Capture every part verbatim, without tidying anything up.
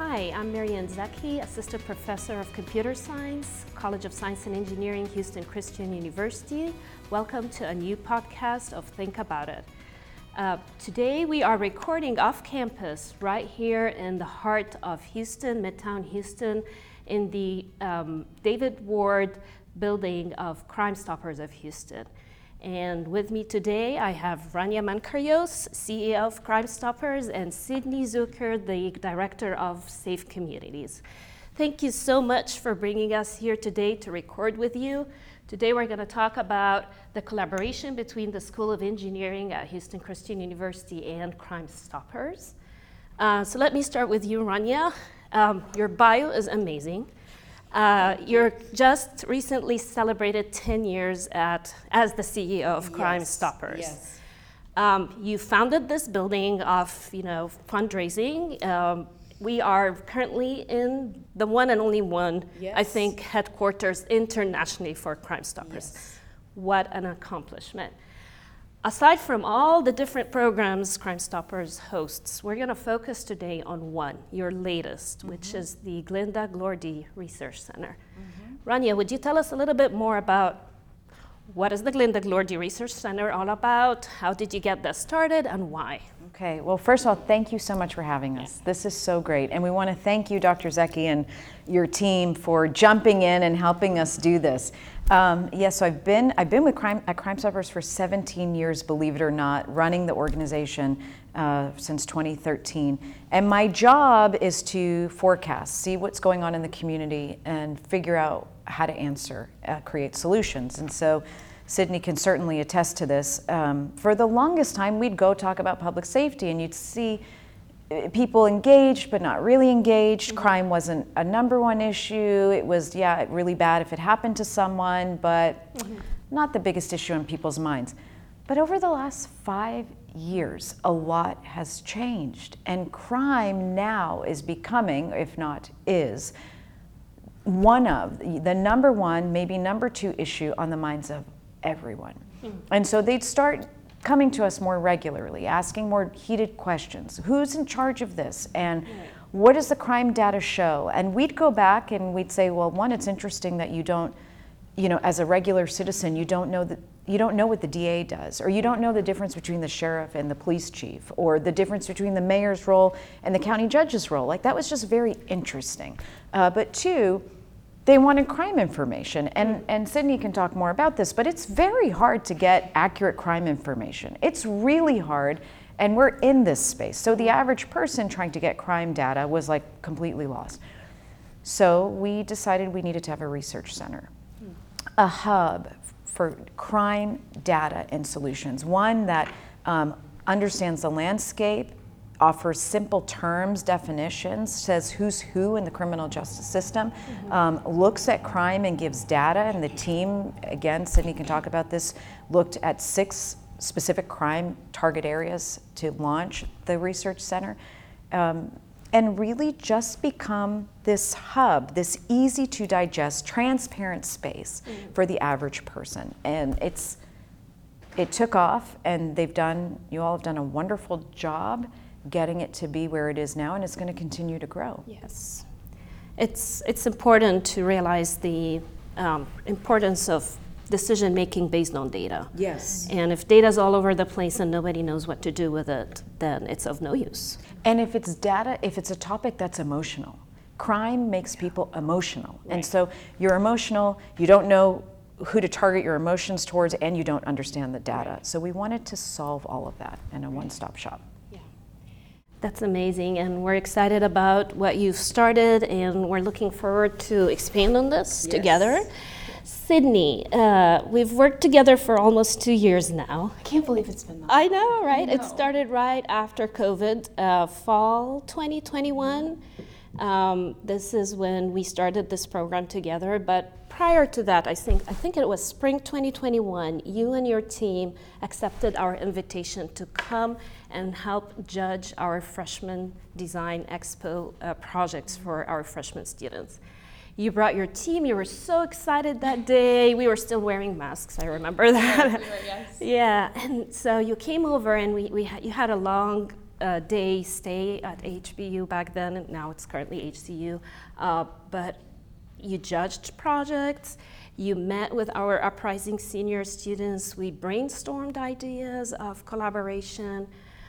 Hi, I'm Marianne Zeki, Assistant Professor of Computer Science, College of Science and Engineering, Houston Christian University. Welcome to a new podcast of Think About It. Uh, today we are recording off campus right here in the heart of Houston, Midtown Houston, in the um, David Ward building of Crime Stoppers of Houston. And with me today, I have Rania Mankarjos, C E O of Crime Stoppers, and Sydney Zucker, the Director of Safe Communities. Thank you so much for bringing us here today to record with you. Today we're going to talk about the collaboration between the School of Engineering at Houston Christian University and Crime Stoppers. Uh, so let me start with you, Rania. Um, your bio is amazing. Uh, you're just recently celebrated ten years at, as the C E O of Crime Yes, Stoppers. Yes. Um, you founded this building off, you know, fundraising. Um, we are currently in the one and only one, Yes. I think, headquarters internationally for Crime Stoppers. Yes. What an accomplishment. Aside from all the different programs Crime Stoppers hosts, we're going to focus today on one, your latest, mm-hmm. which is the Glinda Glordi Research Center. Mm-hmm. Rania, would you tell us a little bit more about what is the Glinda Glordi Research Center all about? How did you get that started and why? Okay, well, first of all, thank you so much for having us. Yeah. This is so great. And we want to thank you, Doctor Zeki, and your team for jumping in and helping us do this. Um, yes, yeah, so I've been I've been with Crime at Crime Stoppers for seventeen years, believe it or not, running the organization uh, since twenty thirteen. And my job is to forecast, see what's going on in the community, and figure out how to answer, uh, create solutions. And so Sydney can certainly attest to this. Um, for the longest time, we'd go talk about public safety, and you'd see people engaged but not really engaged. Mm-hmm. Crime wasn't a number one issue. It was, yeah, really bad if it happened to someone, but mm-hmm. not the biggest issue in people's minds. But over the last five years, a lot has changed, and crime now is becoming, if not is, one of the number one, maybe number two issue on the minds of everyone. Mm-hmm. And so they'd start coming to us more regularly, asking more heated questions. Who's in charge of this? And what does the crime data show? And we'd go back and we'd say, well, one, it's interesting that you don't, you know, as a regular citizen, you don't know that you don't know what the D A does, or you don't know the difference between the sheriff and the police chief, or the difference between the mayor's role and the county judge's role. Like, that was just very interesting. Uh, but two, they wanted crime information, and, and Sydney can talk more about this, but it's very hard to get accurate crime information. It's really hard, and we're in this space. So the average person trying to get crime data was like completely lost. So we decided we needed to have a research center, a hub for crime data and solutions, one that um, understands the landscape, offers simple terms, definitions, says who's who in the criminal justice system, mm-hmm. um, looks at crime and gives data. And the team, again, Sydney can talk about this, looked at six specific crime target areas to launch the research center, um, and really just become this hub, this easy to digest, transparent space mm-hmm. for the average person. And it's it took off, and they've done, you all have done a wonderful job getting it to be where it is now, and it's going to continue to grow. Yes. It's it's important to realize the um, importance of decision making based on data. Yes. And if data's all over the place and nobody knows what to do with it, then it's of no use. And if it's data, if it's a topic that's emotional, crime makes people emotional. Right. And so you're emotional, you don't know who to target your emotions towards, and you don't understand the data. Right. So we wanted to solve all of that in a right. one-stop shop. That's amazing, and we're excited about what you've started, and we're looking forward to expand on this yes. together. Yes. Sydney, uh, we've worked together for almost two years now. I can't believe it's been that I know, right? I know. It started right after COVID, uh, fall twenty twenty-one. Um, this is when we started this program together, but prior to that, I think I think it was spring twenty twenty-one, you and your team accepted our invitation to come and help judge our freshman design expo uh, projects for our freshman students. You brought your team, you were so excited that day. We were still wearing masks, I remember that. Yes. Yeah, and so you came over and we, we ha- you had a long uh, day stay at H B U back then, and now it's currently H C U. Uh, but you judged projects, you met with our Uprising senior students, we brainstormed ideas of collaboration.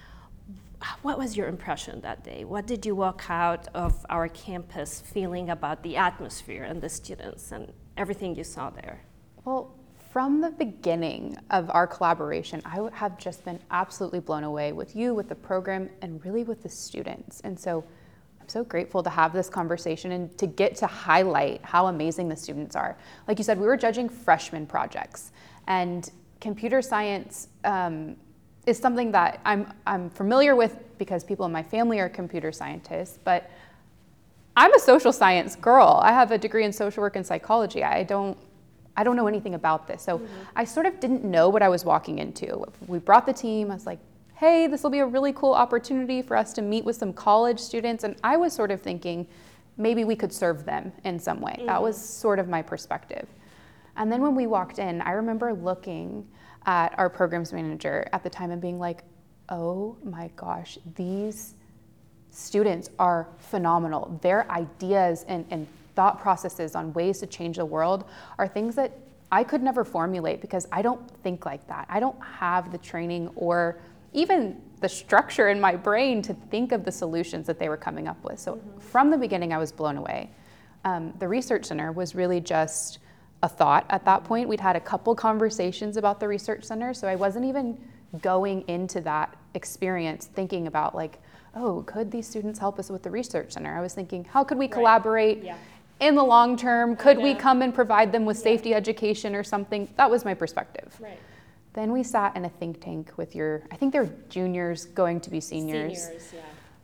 What was your impression that day? What did you walk out of our campus feeling about the atmosphere and the students and everything you saw there? Well, from the beginning of our collaboration, I have just been absolutely blown away with you, with the program, and really with the students. And so I'm so grateful to have this conversation and to get to highlight how amazing the students are. Like you said, we were judging freshman projects, and computer science um, is something that I'm, I'm familiar with because people in my family are computer scientists, but I'm a social science girl. I have a degree in social work and psychology. I don't, I don't know anything about this. So mm-hmm. I sort of didn't know what I was walking into. We brought the team, I was like, hey, this will be a really cool opportunity for us to meet with some college students. And I was sort of thinking maybe we could serve them in some way. Mm-hmm. That was sort of my perspective. And then when we walked in, I remember looking at our programs manager at the time and being like, oh my gosh, these students are phenomenal. Their ideas and, and thought processes on ways to change the world are things that I could never formulate because I don't think like that. I don't have the training or even the structure in my brain to think of the solutions that they were coming up with. So mm-hmm. from the beginning, I was blown away. Um, the Research Center was really just a thought at that point. We'd had a couple conversations about the Research Center, so I wasn't even going into that experience thinking about like, oh, could these students help us with the Research Center? I was thinking, how could we right. collaborate yeah. in the long term? Could we come and provide them with yeah. safety education or something? That was my perspective. Right. Then we sat in a think tank with your, I think they're juniors going to be seniors. Seniors, yeah.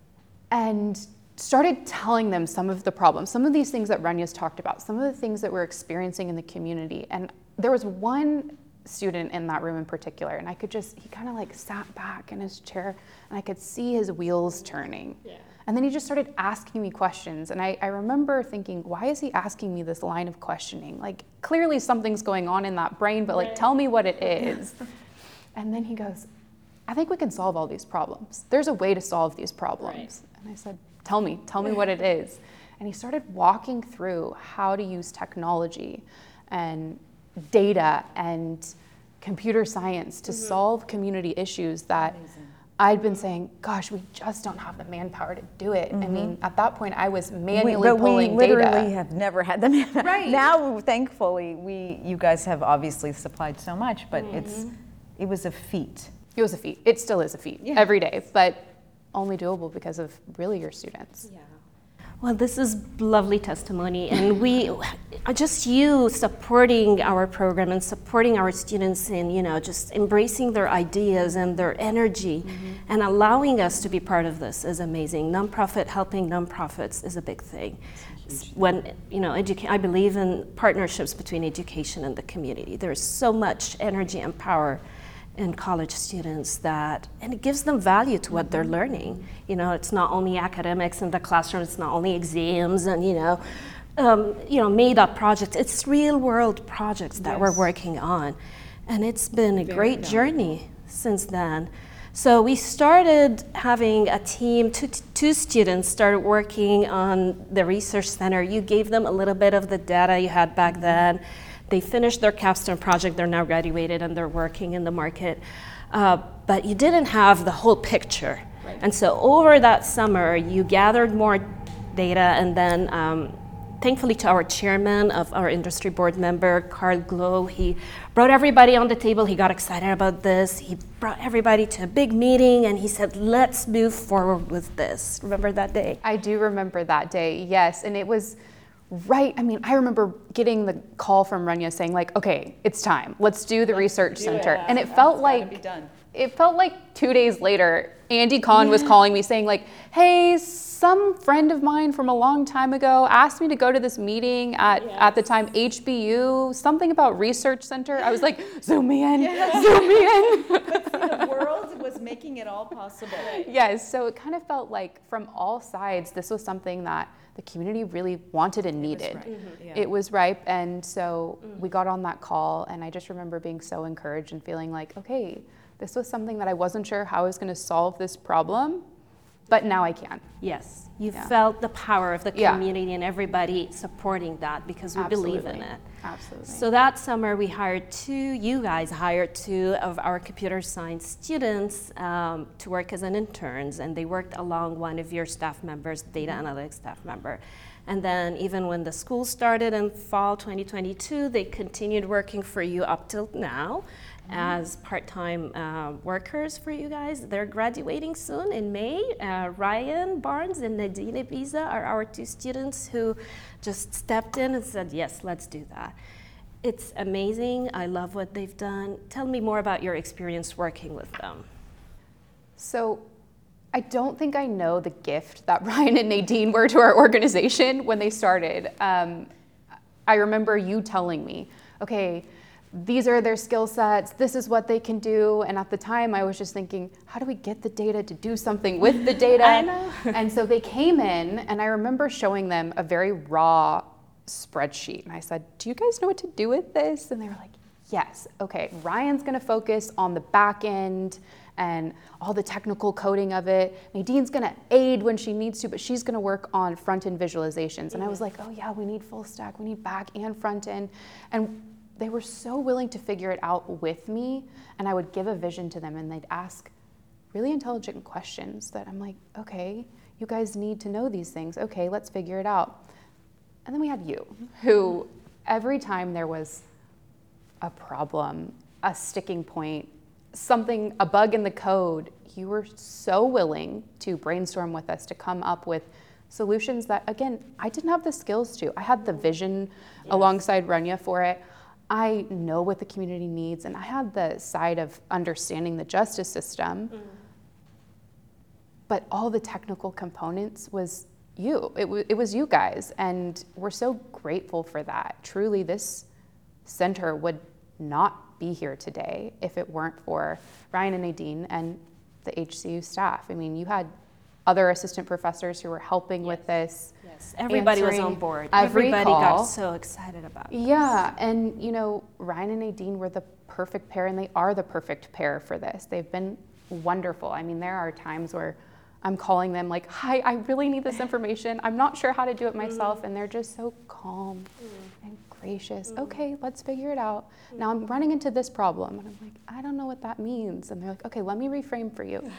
And started telling them some of the problems, some of these things that Renya's talked about, some of the things that we're experiencing in the community. And there was one student in that room in particular, and I could just, he kind of like sat back in his chair and I could see his wheels turning. Yeah. And then he just started asking me questions. And I, I remember thinking, why is he asking me this line of questioning? Like clearly something's going on in that brain, but like, right. tell me what it is. And then he goes, I think we can solve all these problems. There's a way to solve these problems. Right. And I said, tell me, tell me what it is. And he started walking through how to use technology and data and computer science to mm-hmm. solve community issues that Amazing. I'd been saying, gosh, we just don't have the manpower to do it. Mm-hmm. I mean, at that point I was manually we, but pulling we literally data. have never had the manpower. Right. Now, thankfully, we you guys have obviously supplied so much, but mm-hmm. it's it was a feat. It was a feat. It still is a feat yeah. every day, but only doable because of really your students. Yeah. Well, this is lovely testimony, and we, just you supporting our program and supporting our students in, you know, just embracing their ideas and their energy mm-hmm. and allowing us to be part of this is amazing. Nonprofit helping nonprofits is a big thing. When, you know, educa- I believe in partnerships between education and the community. There's so much energy and power in college students that, and it gives them value to what they're learning. You know, it's not only academics in the classroom, it's not only exams and, you know, um, you know, made up projects, it's real world projects that yes. we're working on. And it's been a Very great valuable. journey since then. So we started having a team, two, two students started working on the Research Center. You gave them a little bit of the data you had back then. They finished their capstone project, they're now graduated and they're working in the market. Uh, but you didn't have the whole picture. Right. And so over that summer, you gathered more data, and then um, thankfully to our chairman of our industry board member, Carl Glow, he brought everybody on the table, he got excited about this, he brought everybody to a big meeting and he said, let's move forward with this. Remember that day? I do remember that day, yes, and it was, right, I mean, I remember getting the call from Renya saying like, okay, it's time, let's do the let's Research do Center. It. And it felt like, it felt like two days later, Andy Kahn yeah. was calling me saying like, hey, some friend of mine from a long time ago asked me to go to this meeting at, yes. at the time, H B U, something about Research Center. I was like, zoom me in, yes. zoom me in. But see, the world was making it all possible. Yes, so it kind of felt like from all sides, this was something that the community really wanted and needed. It was ripe, mm-hmm. yeah. It was ripe, and so mm. we got on that call, and I just remember being so encouraged and feeling like, okay, this was something that I wasn't sure how I was gonna solve this problem, but now I can. Yes, you Yeah. felt the power of the Yeah. community and everybody supporting that because we believe in Absolutely. it. Absolutely. So that summer we hired two, you guys hired two of our computer science students um, to work as an interns, and they worked along one of your staff members, data Mm-hmm. analytics staff member. And then even when the school started in fall twenty twenty-two, they continued working for you up till now as part-time uh, workers for you guys. They're graduating soon in May. Uh, Ryan Barnes and Nadine Ibiza are our two students who just stepped in and said, yes, let's do that. It's amazing. I love what they've done. Tell me more about your experience working with them. So I don't think I know the gift that Ryan and Nadine were to our organization when they started. Um, I remember you telling me, okay, these are their skill sets, this is what they can do. And at the time I was just thinking, how do we get the data to do something with the data? I know. And so they came in and I remember showing them a very raw spreadsheet. And I said, do you guys know what to do with this? And they were like, yes, okay, Ryan's gonna focus on the back end and all the technical coding of it. Nadine's gonna aid when she needs to, but she's gonna work on front-end visualizations. And I was like, oh yeah, we need full stack, we need back and front end. And they were so willing to figure it out with me, and I would give a vision to them and they'd ask really intelligent questions that I'm like, okay, you guys need to know these things. Okay, let's figure it out. And then we had you, who every time there was a problem, a sticking point, something, a bug in the code, you were so willing to brainstorm with us to come up with solutions that, again, I didn't have the skills to. I had the vision yes. alongside Rania for it. I know what the community needs, and I had the side of understanding the justice system, mm. but all the technical components was you. It, w- it was you guys, and we're so grateful for that. Truly, this center would not be here today if it weren't for Ryan and Nadine and the H C U staff. I mean, you had other assistant professors who were helping yes. with this. Yes, everybody was on board. Every everybody call. got so excited about this. Yeah, and you know, Ryan and Nadine were the perfect pair, and they are the perfect pair for this. They've been wonderful. I mean, there are times where I'm calling them like, hi, I really need this information. I'm not sure how to do it myself. Mm. And they're just so calm mm. and gracious. Mm. Okay, let's figure it out. Mm. Now I'm running into this problem. And I'm like, I don't know what that means. And they're like, okay, let me reframe for you.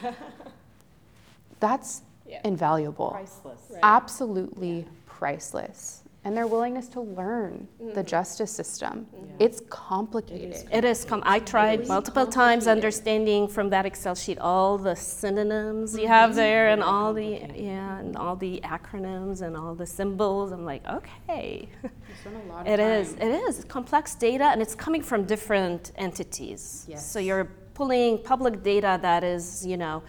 That's yeah. invaluable. Priceless. Right. Absolutely yeah. priceless. And their willingness to learn mm. the justice system. Yeah. It's complicated. It is. It is com- I tried multiple times understanding from that Excel sheet all the synonyms you have there and all the yeah and all the acronyms and all the symbols. I'm like, okay. A lot of it time. is. It is complex data, and it's coming from different entities. Yes. So you're pulling public data that is, you know,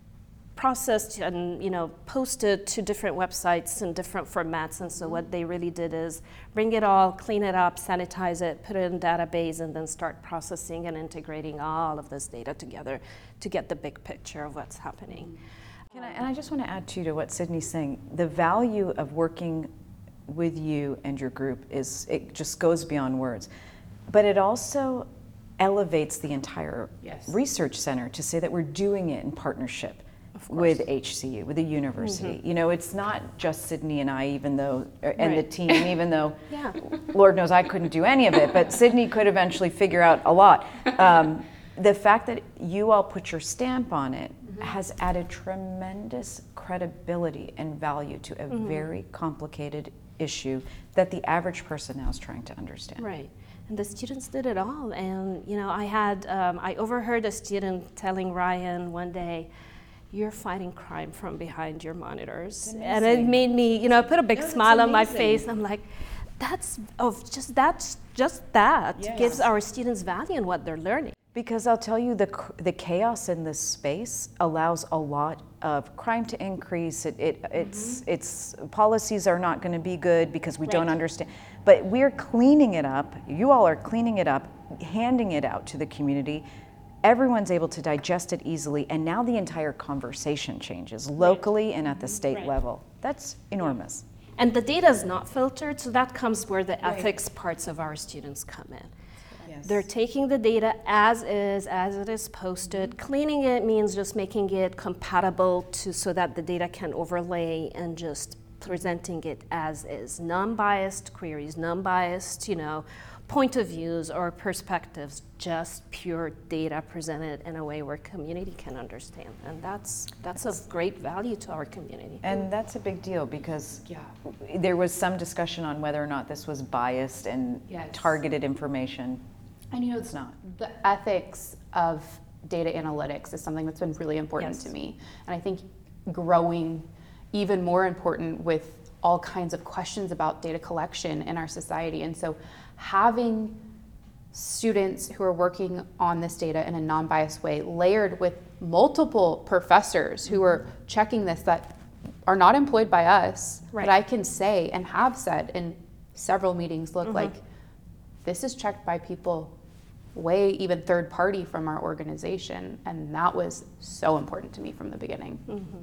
processed and you know posted to different websites in different formats, and so what they really did is bring it all, clean it up, sanitize it, put it in a database, and then start processing and integrating all of this data together to get the big picture of what's happening. Can I, and I just want to add too to what Sydney's saying. The value of working with you and your group is, it just goes beyond words, but it also elevates the entire yes. research center to say that we're doing it in partnership with H C U, with the university. Mm-hmm. You know, it's not just Sydney and I, even though, and right. the team, even though, yeah. Lord knows I couldn't do any of it, but Sydney could eventually figure out a lot. Um, the fact that you all put your stamp on it mm-hmm. has added tremendous credibility and value to a mm-hmm. very complicated issue that the average person now is trying to understand. Right. And the students did it all. And, you know, I had, um, I overheard a student telling Ryan one day, you're fighting crime from behind your monitors. And it made me, you know, put a big no, smile on my face. I'm like, that's of just that's just that yes. gives our students value in what they're learning. Because I'll tell you, the the chaos in this space allows a lot of crime to increase. It, it it's mm-hmm. it's policies are not going to be good because we right. don't understand. But we're cleaning it up. You all are cleaning it up, handing it out to the community. Everyone's able to digest it easily, and now the entire conversation changes locally right. and at the state right. level. That's enormous. And the data is not filtered, so that comes where the right. ethics parts of our students come in. Yes. Yes. They're taking the data as is, as it is posted. Mm-hmm. Cleaning it means just making it compatible to so that the data can overlay and just presenting it as is. Non-biased queries, non-biased, you know, point of views or perspectives, just pure data presented in a way where community can understand. And that's that's of great value to our community. And that's a big deal because Yeah. there was some discussion on whether or not this was biased and Yes. targeted information. And you know, It's not. The ethics of data analytics is something that's been really important Yes. to me. And I think growing even more important with all kinds of questions about data collection in our society. And so having students who are working on this data in a non-biased way, layered with multiple professors who are checking this that are not employed by us, Right. but I can say and have said in several meetings, look, like this is checked by people way even third party from our organization. And that was so important to me from the beginning.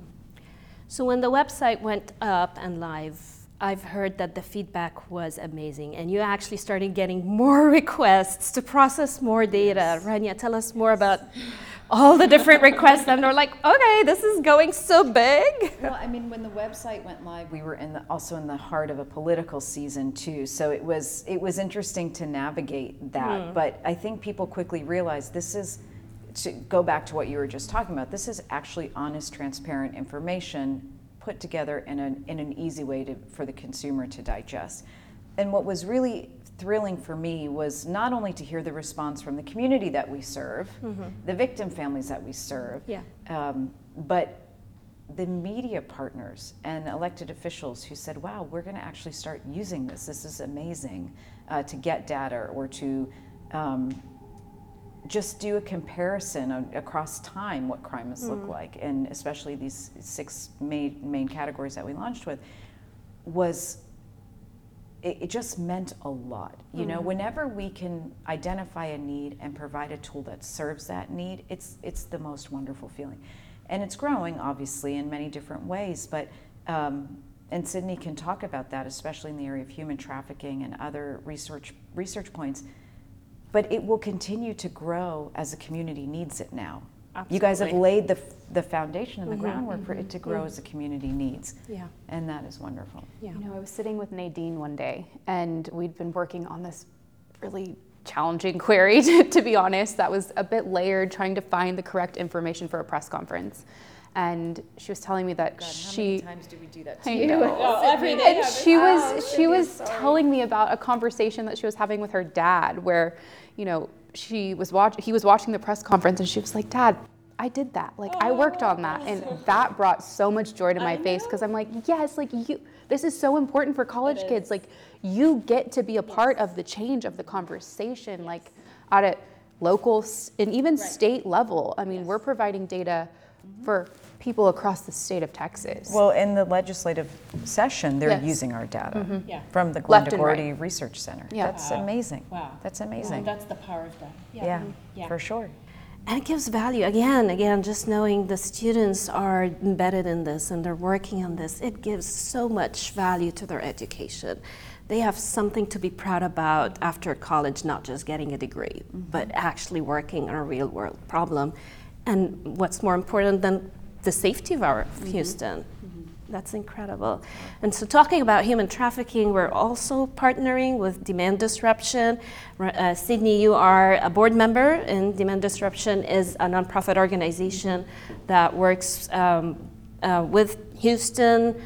So when the website went up and live, I've heard that the feedback was amazing, and you actually started getting more requests to process more data. Yes. Rania, tell us more about all the different requests, and they're like, okay, this is going so big. Well, I mean, when the website went live, we were in the, also in the heart of a political season too, so it was it was interesting to navigate that. Mm. But I think people quickly realized this is, to go back to what you were just talking about, this is actually honest, transparent information put together in an in an easy way to, for the consumer to digest. And what was really thrilling for me was not only to hear the response from the community that we serve, mm-hmm. the victim families that we serve, yeah. um, but the media partners and elected officials who said, wow, we're going to actually start using this. This is amazing, uh, to get data or to um, just do a comparison on, across time what crime has mm. looked like, and especially these six main, main categories that we launched with, was, it, it just meant a lot. You mm. know, whenever we can identify a need and provide a tool that serves that need, it's it's the most wonderful feeling. And it's growing, obviously, in many different ways, but, um, and Sydney can talk about that, especially in the area of human trafficking and other research research points. But it will continue to grow as the community needs it now. Absolutely. You guys have laid the the foundation and the mm-hmm, groundwork mm-hmm, for it to grow mm-hmm. as the community needs. Yeah. And that is wonderful. Yeah. You know, I was sitting with Nadine one day, and we'd been working on this really challenging query, to, to be honest, that was a bit layered, trying to find the correct information for a press conference. And she was telling me that God, she. How many times do we do that to I you? know. Oh, every day. And she was oh, she was sorry. telling me about a conversation that she was having with her dad, where, you know, she was watch he was watching the press conference, and she was like, "Dad, I did that. Like, oh, I worked on that," and that brought so much joy to my I face, because I'm like, yes, like you. This is so important for college kids. Like, you get to be a part yes. of the change of the conversation, yes. like at a local and even right. state level. I mean, yes. we're providing data mm-hmm. for people across the state of Texas. Well, in the legislative session, they're yes. using our data mm-hmm. yeah. from the Glenda Gordy right. Research Center. Yeah. That's wow. amazing. Wow. That's amazing. Well, that's the power of that. Yeah, yeah, yeah, for sure. And it gives value. Again, again, just knowing the students are embedded in this and they're working on this, it gives so much value to their education. They have something to be proud about after college, not just getting a degree, mm-hmm. but actually working on a real world problem. And what's more important than the safety of our mm-hmm. Houston. Mm-hmm. That's incredible. And so talking about human trafficking, we're also partnering with Demand Disruption. Uh, Sydney, you are a board member, and Demand Disruption is a nonprofit organization that works um, uh, with Houston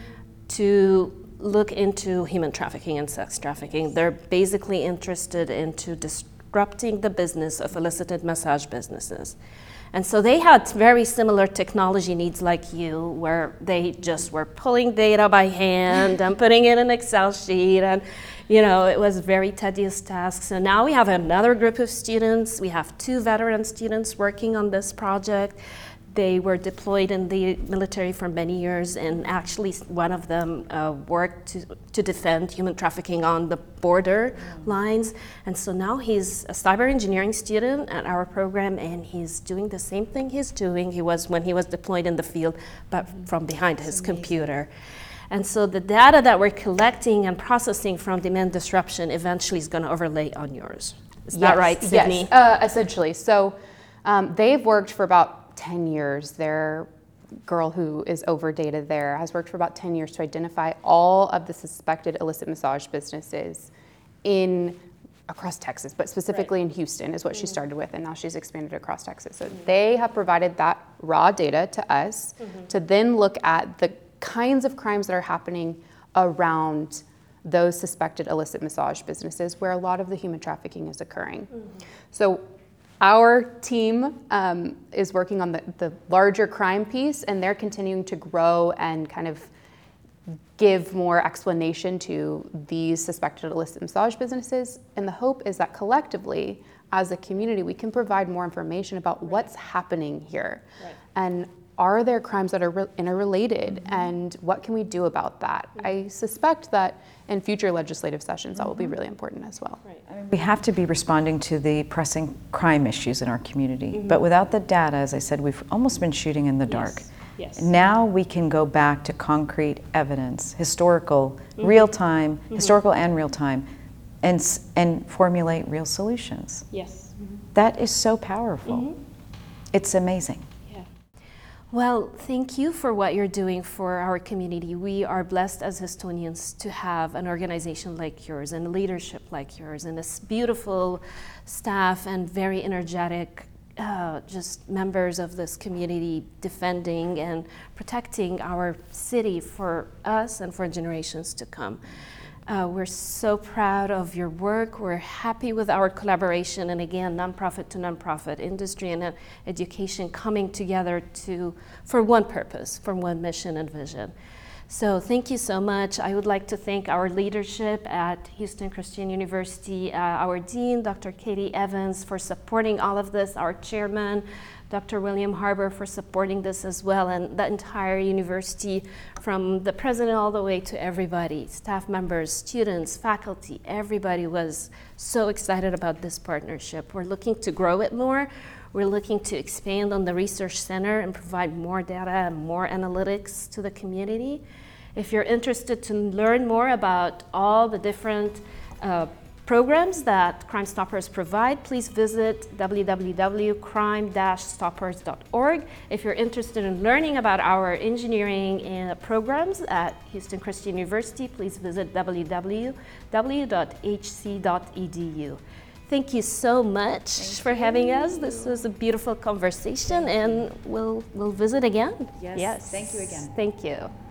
to look into human trafficking and sex trafficking. They're basically interested into disrupting the business of illicit massage businesses. And so they had very similar technology needs like you, where they just were pulling data by hand and putting it in an Excel sheet, and you know, it was very tedious task. So now we have another group of students. We have two veteran students working on this project. They were deployed in the military for many years, and actually one of them uh, worked to, to defend human trafficking on the border mm. lines. And so now he's a cyber engineering student at our program, and he's doing the same thing he's doing he was when he was deployed in the field, but from behind his computer. And so the data that we're collecting and processing from Demand Disruption eventually is going to overlay on yours. Is that right, Sydney? Yes, uh, essentially. So um, they've worked for about ten years. Their girl who is over data there has worked for about ten years to identify all of the suspected illicit massage businesses in across Texas, but specifically right. in Houston is what mm-hmm. she started with, and now she's expanded across Texas. So mm-hmm. they have provided that raw data to us mm-hmm. to then look at the kinds of crimes that are happening around those suspected illicit massage businesses where a lot of the human trafficking is occurring. Mm-hmm. So our team um, is working on the, the larger crime piece, and they're continuing to grow and kind of give more explanation to these suspected illicit massage businesses. And the hope is that collectively, as a community, we can provide more information about right. what's happening here. Right. And are there crimes that are re- interrelated, mm-hmm. and what can we do about that? Mm-hmm. I suspect that in future legislative sessions, mm-hmm. that will be really important as well. Right. I mean, we have to be responding to the pressing crime issues in our community, mm-hmm. but without the data, as I said, we've almost been shooting in the dark. Yes. Yes. Now we can go back to concrete evidence, historical, mm-hmm. real-time, mm-hmm. historical and real-time, and and formulate real solutions. Yes. Mm-hmm. That is so powerful. Mm-hmm. It's amazing. Well, thank you for what you're doing for our community. We are blessed as Houstonians to have an organization like yours and leadership like yours and this beautiful staff and very energetic uh, just members of this community defending and protecting our city for us and for generations to come. Uh, we're so proud of your work. We're happy with our collaboration, and again, nonprofit to nonprofit, industry and uh, education coming together to for one purpose, for one mission and vision. So thank you so much. I would like to thank our leadership at Houston Christian University, uh, our dean, Doctor Katie Evans, for supporting all of this, our chairman, Doctor William Harbour, for supporting this as well, and the entire university, from the president all the way to everybody, staff members, students, faculty, everybody was so excited about this partnership. We're looking to grow it more. We're looking to expand on the research center and provide more data and more analytics to the community. If you're interested to learn more about all the different uh, programs that Crime Stoppers provide, please visit w w w dot crime dash stoppers dot org. If you're interested in learning about our engineering uh, programs at Houston Christian University, please visit w w w dot h c dot e d u. Thank you so much Thank for you. having us. This was a beautiful conversation, and we'll we'll visit again. Yes. yes. Thank you again. Thank you.